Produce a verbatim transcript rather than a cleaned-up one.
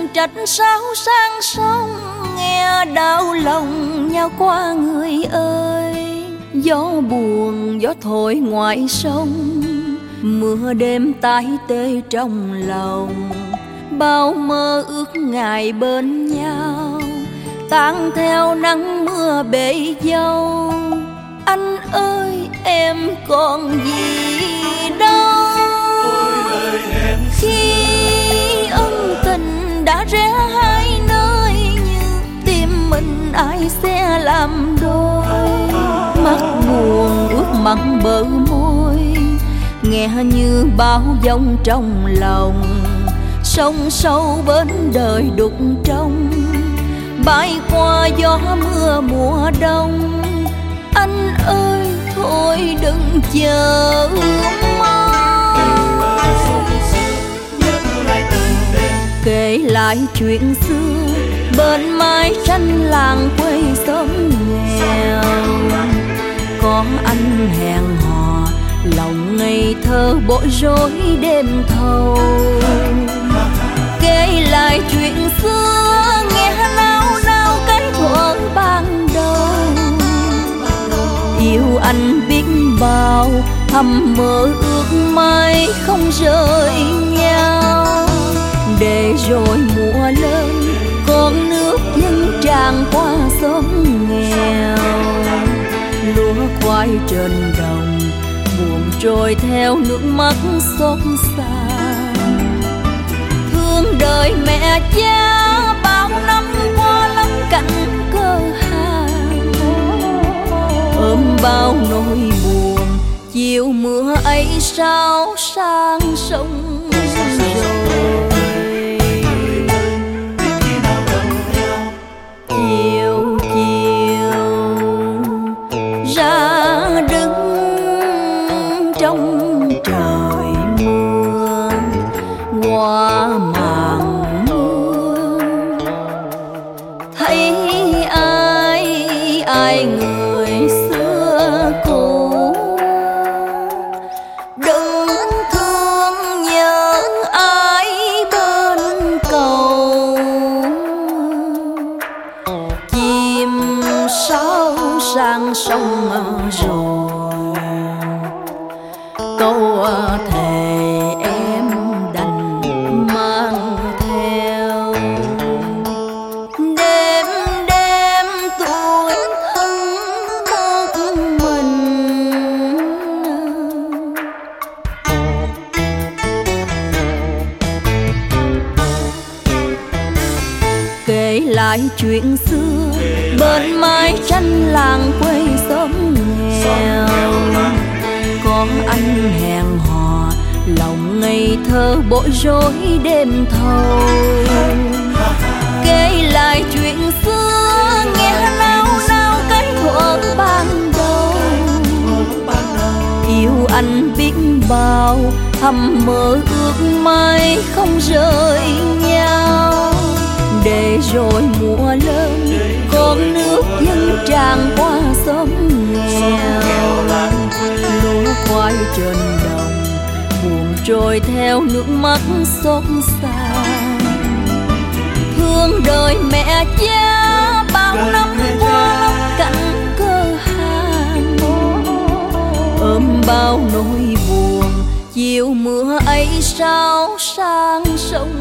trách sao sang sông, nghe đau lòng nhau qua người ơi. Gió buồn gió thổi ngoài sông, mưa đêm tái tê trong lòng. Bao mơ ước ngày bên nhau, tan theo nắng mưa bể dâu. Anh ơi em còn gì đâu, khi ân tình đã rẽ hai nơi, như tim mình ai sẽ làm đôi. Mắt buồn ướt mặn bờ môi, nghe như bao giông trong lòng. Sông sâu bên đời đục trong, bay qua gió mưa mùa đông. Anh ơi thôi đừng chờ mong, kể lại chuyện xưa bên mái tranh làng quê xóm nghèo. Có anh hẹn hò lòng ngây thơ bối rối đêm thâu. Kể lại chuyện xưa nghe nao nao cái thuở ban đầu. Yêu anh biết bao thầm mơ ước mai không rời nhau. Để rồi mùa lên con nước dân tràn qua xóm nghèo. Lúa khoai trên đồng buồn trôi theo nước mắt xót xa. Thương đời mẹ cha bao năm qua lắm cảnh cơ hàng, ôm bao nỗi buồn chiều mưa ấy sao sang sông rồi. Chiều chiều ra đứng trong trời mưa, qua màn mưa thấy ai ai người xưa cũ. Đừng thương nhớ ai bên cầu, chim sáo sang sông rồi. Câu thề em đành mang theo, đêm đêm tuổi thân một mình. Kể lại chuyện xưa bên mái tranh làng quê xóm nghèo. Có anh hẹn hò lòng ngây thơ bối rối đêm thâu. Kể lại chuyện xưa nghe nao nao cái thuở ban đầu. Yêu anh biết bao thầm mơ ước mai không rời nhau. Để rồi mùa lên con nước dân tràn qua xóm nghèo. Lúa khoai trên đồng buồn trôi theo nước mắt xót xa. Thương đời mẹ cha bao năm qua lắm cảnh cơ hàng, ôm bao nỗi buồn chiều mưa ấy sao sang sông